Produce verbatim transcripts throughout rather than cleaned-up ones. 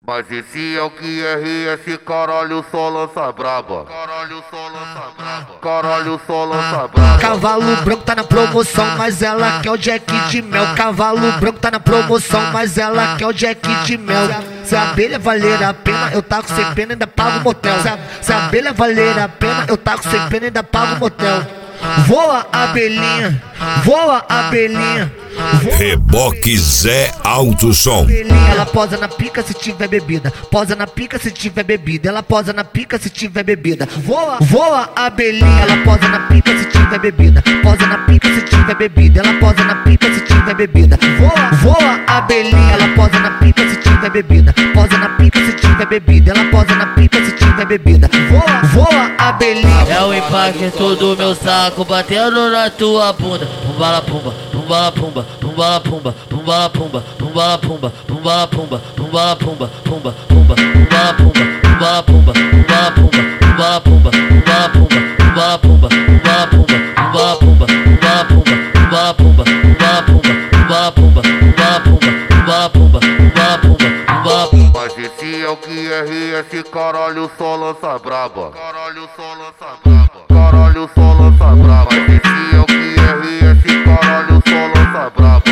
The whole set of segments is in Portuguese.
Mas esse é o Q R S, caralho, só lança braba. Caralho, só lança braba. Caralho, só lança braba. Cavalo branco tá na promoção, mas ela quer o Jack de mel. Cavalo branco tá na promoção, mas ela quer o Jack de mel. Se a abelha valer a pena, eu taco sem pena e ainda pago o motel. Se a, se a abelha valer a pena, eu taco sem pena e ainda pago o motel. Voa abelhinha, voa abelhinha. Reboque Zé Alto Som. Ela posa na pica se tiver bebida, posa na pica se tiver bebida, ela posa na pica se tiver bebida. Voa, voa abelhinha, ela posa na pica se tiver bebida, posa na pica se tiver bebida, ela posa na pica se tiver bebida. Voa, voa abelhinha, ela posa na pica se tiver bebida, posa na pica se tiver bebida, ela posa na pica se tiver bebida. Voa, voa abelhinha. É o impacto do meu saco batendo na tua bunda. Pumbala pumba, pumbala pumba, pumbala pumba, pumbala pumba, pumbala pumba, pumbala pumba, pumbala pumba, pumba, pumba, pumbala pumba, pumbala pumba, pumbala pumba, pumbala pumba, pumbala pumba, pumbala pumba, pumbala pumba, pumbala pumba, pumbala pumba, pumbala pumba, pumbala pumba, pumbala pumba, pumbala pumba, pumbala pumba, pumbala pumba, pumbala pumba. Mas esse é o Q R S, caralho, só lança braba. Caralho, só lança braba. Caralho, só lança braba. Mas esse é o Q R S, caralho, só lança braba.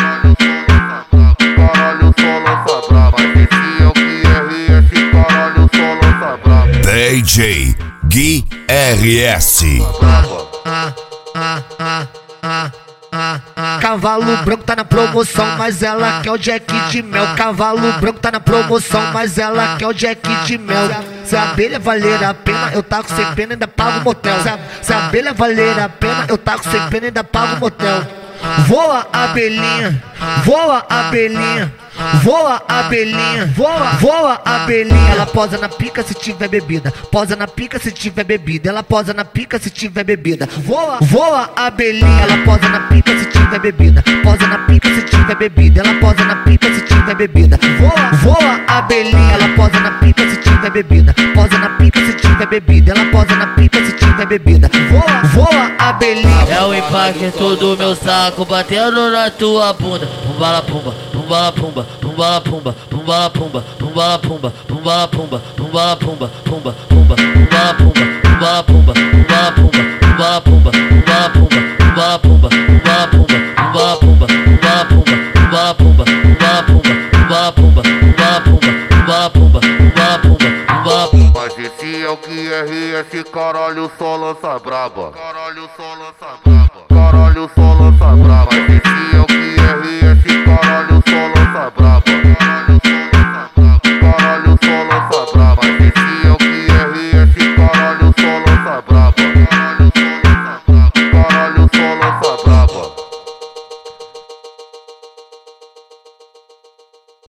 Caralho, só lança braba. Mas esse é o Q R S, caralho, só lança braba. D J Gui R S. Ah, ah, ah, ah. Ah, ah. Cavalo branco tá na promoção, mas ela quer o Jack de mel. Cavalo branco tá na promoção, mas ela quer o Jack de mel. Se a abelha valer a pena, eu taco sem pena e ainda pago o motel. Se a, se a abelha valer a pena, eu taco sem pena e ainda pago o motel. Voa abelhinha, voa abelhinha. Voa abelhinha, voa, voa abelhinha. Ela posa na pica se tiver bebida, posa na pica se tiver bebida, ela posa na pica se tiver bebida. Voa, voa abelhinha, ela posa na pica se tiver bebida, posa na pica se tiver bebida, ela posa na pica se tiver bebida. Voa, voa abelhinha, ela posa na pica se tiver bebida, posa na pica se tiver bebida, ela posa na pica se tiver bebida. Voa, voa abelhinha. É o impacto do meu saco batendo na tua bunda. Pumbala pumba, pumbala pumba, pumbala pumba, pumbala pumba, pumbala pumba, pumbala pumba, pumbala pumba, pumba, pumba, pumbala pumba, pumbala pumba, pumbala pumba, pumbala pumba, pumbala pumba, pumbala pumba, pumbala pumba, pumbala pumba, pumbala pumba, pumbala pumba, pumbala pumba, pumbala pumba, pumbala pumba, pumbala pumba, pumbala pumba, pumbala pumba. Mas esse é o Q R S, caralho, só lança braba. Caralho, só lança braba.